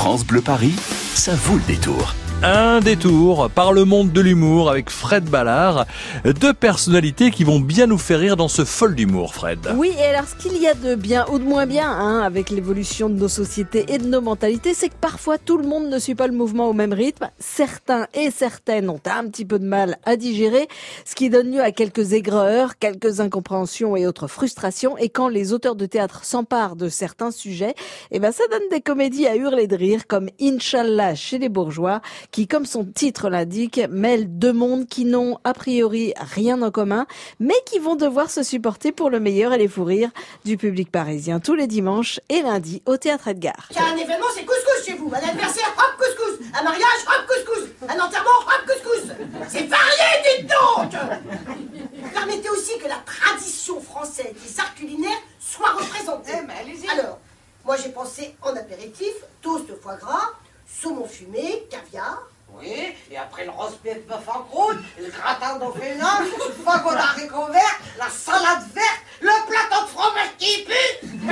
France Bleu Paris, ça vaut le détour. Un détour par le monde de l'humour avec Fred Ballard. Deux personnalités qui vont bien nous faire rire dans ce fol d'humour, Fred. Oui, et alors ce qu'il y a de bien ou de moins bien avec l'évolution de nos sociétés et de nos mentalités, c'est que parfois tout le monde ne suit pas le mouvement au même rythme. Certains et certaines ont un petit peu de mal à digérer, ce qui donne lieu à quelques aigreurs, quelques incompréhensions et autres frustrations. Et quand les auteurs de théâtre s'emparent de certains sujets, ça donne des comédies à hurler de rire, comme Inch'Allah chez les bourgeois, qui, comme son titre l'indique, mêle deux mondes qui n'ont a priori rien en commun, mais qui vont devoir se supporter pour le meilleur et les fous rires du public parisien tous les dimanches et lundis au Théâtre Edgar. Il y a un événement, c'est couscous chez vous. Un anniversaire, hop, couscous. Un mariage, hop, couscous. Un enterrement, hop, couscous. C'est varié, dites donc. Permettez aussi que la tradition française des arts culinaires soit représentée. Allez-y. Alors, moi j'ai pensé en apéritif, toast de foie gras, saumon fumé, caviar. Oui, et après le roast-beef bœuf en croûte, le gratin d'ophénum, le fagot d'haricots verts, la salade verte, le plateau de fromage qui pue.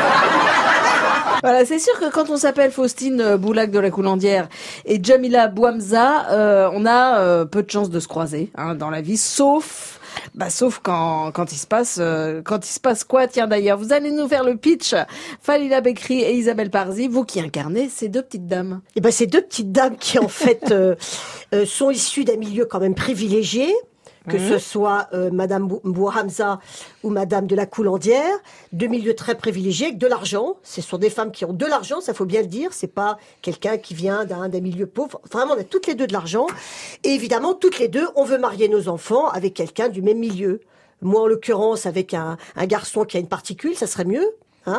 Voilà, c'est sûr que quand on s'appelle Faustine Boulac de la Coulandière et Jamila Bouhamza, on a peu de chances de se croiser dans la vie, sauf quand il se passe quoi. Tiens, d'ailleurs, vous allez nous faire le pitch. Falila Bekri et Isabelle Parzi, vous qui incarnez ces deux petites dames. Ces deux petites dames qui en fait sont issues d'un milieu quand même privilégié. Que ce soit Madame Bouhamza ou Madame de la Coulandière, deux milieux très privilégiés avec de l'argent. Ce sont des femmes qui ont de l'argent, ça faut bien le dire. C'est pas quelqu'un qui vient d'un milieu pauvre. Vraiment, on a toutes les deux de l'argent. Et évidemment, toutes les deux, on veut marier nos enfants avec quelqu'un du même milieu. Moi, en l'occurrence, avec un garçon qui a une particule, ça serait mieux.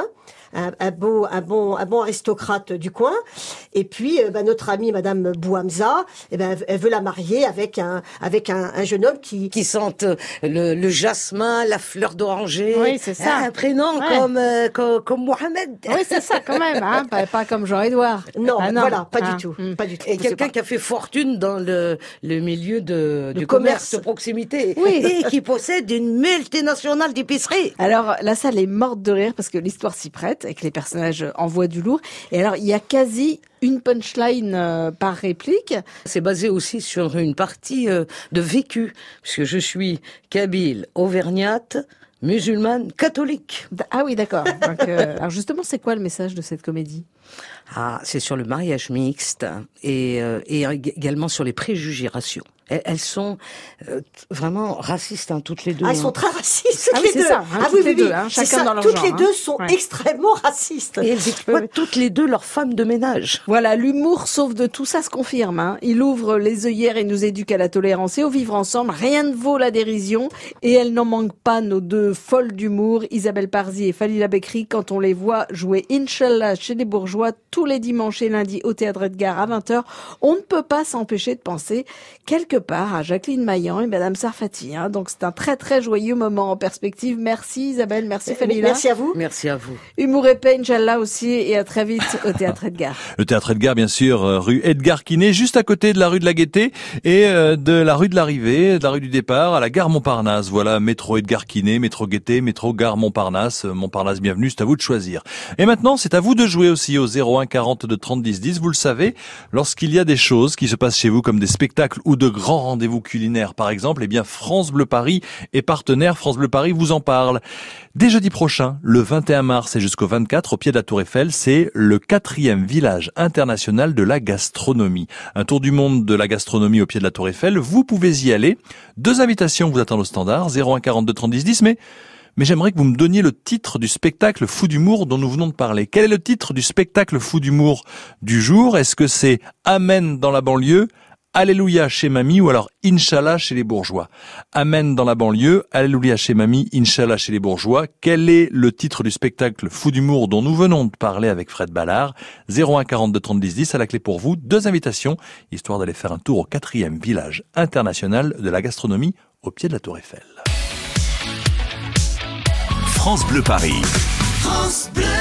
Un bon aristocrate du coin. Et puis notre amie Madame Bouhamza, elle veut la marier avec un jeune homme qui sente le jasmin, la fleur d'oranger. Oui, c'est ça. Un prénom comme Mohamed. Oui, c'est ça quand même, pas comme Jean-Édouard. Non, voilà, pas du tout. Pas du tout. Et quelqu'un qui a fait fortune dans le milieu du commerce de proximité. Oui. Et qui possède une multinationale d'épicerie. Alors, la salle est morte de rire parce que l'histoire s'y prête et que les personnages envoient du lourd. Et alors, il y a quasi une punchline par réplique. C'est basé aussi sur une partie de vécu, puisque je suis kabyle, auvergnate, musulmane, catholique. Ah oui, d'accord. Donc, alors justement, c'est quoi le message de cette comédie ? C'est sur le mariage mixte et également sur les préjugés raciaux. Elles sont vraiment racistes, toutes les deux. Elles sont très racistes, toutes oui, les deux. C'est ça, toutes les deux, chacun dans leur genre. Toutes les deux sont extrêmement racistes. Et elles exploitent toutes les deux leurs femmes de ménage. Voilà, l'humour sauve de tout, ça se confirme. Il ouvre les œillères et nous éduque à la tolérance et au vivre ensemble. Rien ne vaut la dérision. Et elles n'en manquent pas, nos deux folles d'humour, Isabelle Parzi et Falila Bekri, quand on les voit jouer Inch'Allah chez les bourgeois tous les dimanches et lundis au Théâtre Edgar à 20h. On ne peut pas s'empêcher de penser quelque part à Jacqueline Maillan et Madame Sarfati. Donc c'est un très très joyeux moment en perspective. Merci Isabelle, merci Falila. Merci à vous. Merci à vous. Humour épais, Inch'Allah aussi, et à très vite au Théâtre Edgar. Le Théâtre Edgar, bien sûr, rue Edgar Quinet, juste à côté de la rue de la Gaîté et de la rue de l'arrivée, de la rue du départ à la gare Montparnasse. Voilà, métro Edgar Quinet, métro Gaîté, métro gare Montparnasse. Montparnasse, bienvenue, c'est à vous de choisir. Et maintenant, c'est à vous de jouer aussi au 01 42 30 10 10. Vous le savez, lorsqu'il y a des choses qui se passent chez vous comme des spectacles ou de grands rendez-vous culinaires par exemple, France Bleu Paris est partenaire. France Bleu Paris vous en parle. Dès jeudi prochain, le 21 mars et jusqu'au 24, au pied de la Tour Eiffel, c'est le 4e village international de la gastronomie. Un tour du monde de la gastronomie au pied de la Tour Eiffel. Vous pouvez y aller. 2 invitations vous attendent au standard, 01 42 30 10 10, mais j'aimerais que vous me donniez le titre du spectacle fou d'humour dont nous venons de parler. Quel est le titre du spectacle fou d'humour du jour ? Est-ce que c'est Amen dans la banlieue, Alléluia chez Mamie ou alors Inch'Allah chez les bourgeois? Amen dans la banlieue, Alléluia chez Mamie, Inch'Allah chez les bourgeois. Quel est le titre du spectacle fou d'humour dont nous venons de parler avec Fred Ballard? 01 42 30 10 10, à la clé pour vous. 2 invitations, histoire d'aller faire un tour au 4e village international de la gastronomie au pied de la Tour Eiffel. France Bleu Paris. France Bleu.